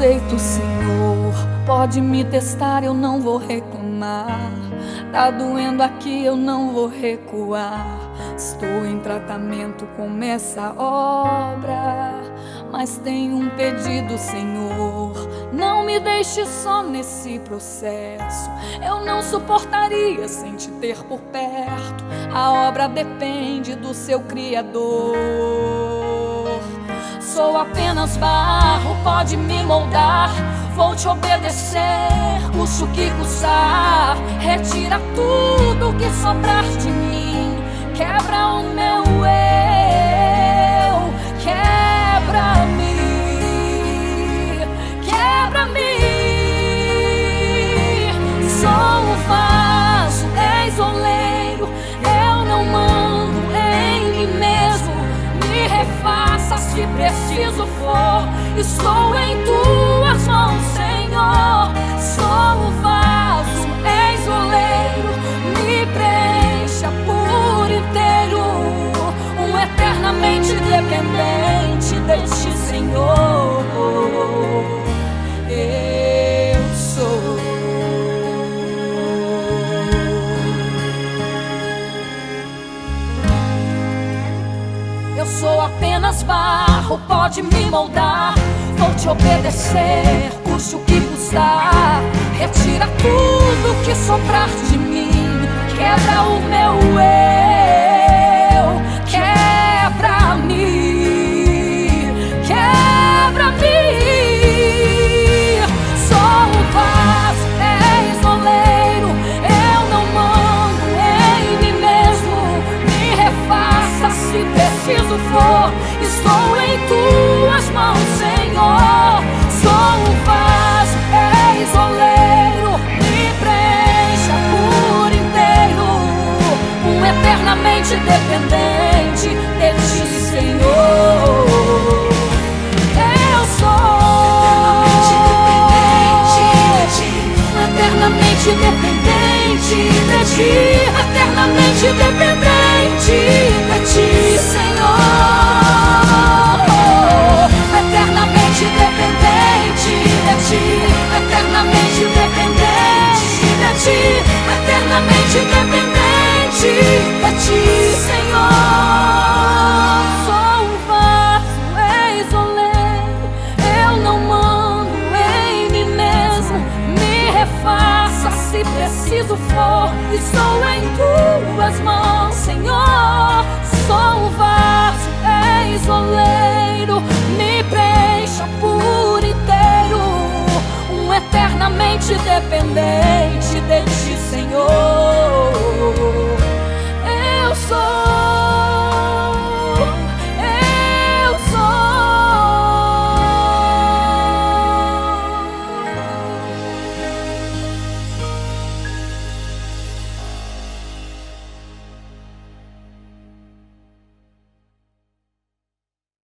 aceito, Senhor. Pode me testar, eu não vou reclamar. Tá doendo aqui, eu não vou recuar. Estou em tratamento com essa obra, mas tenho um pedido, Senhor. Não me deixe só nesse processo. Eu não suportaria sem te ter por perto. A obra depende do seu Criador. Sou apenas barro, pode me moldar. Vou te obedecer, custe o que custar. Retira tudo que sobrar de mim. Quebra o meu eu, quebra-me, quebra-me. Sou o vaso, és oleiro. Eu não mando em mim mesmo. Me refaça se preciso for. Estou em tuas mãos, Senhor. Sou o vaso, és oleiro. Me preencha por inteiro. Eternamente dependente de ti, Senhor. Eu sou. Eu sou apenas barro, pode me moldar. Vou te obedecer, custe o que custar. Retira tudo que sobrar de mim. Quebra o meu eu, quebra-me, quebra-me. Sou o vaso, és oleiro. Eu não mando em mim mesmo. Me refaça se preciso for. Estou em tuas mãos, Senhor. Sou o vaso, és oleiro. Me preencha por inteiro. Eternamente dependente de ti, Senhor. Eu sou eternamente dependente de ti. Eternamente dependente de ti, Senhor. Eternamente dependente de ti. Eternamente dependente de ti. Eternamente dependente de ti, Senhor. Sou um vaso, és oleiro. Eu não mando em mim mesmo. Me refaça se preciso for. Estou em tuas mãos, Senhor. Sou um vaso, és oleiro. Me preencha por inteiro. Eternamente dependente de ti, Senhor.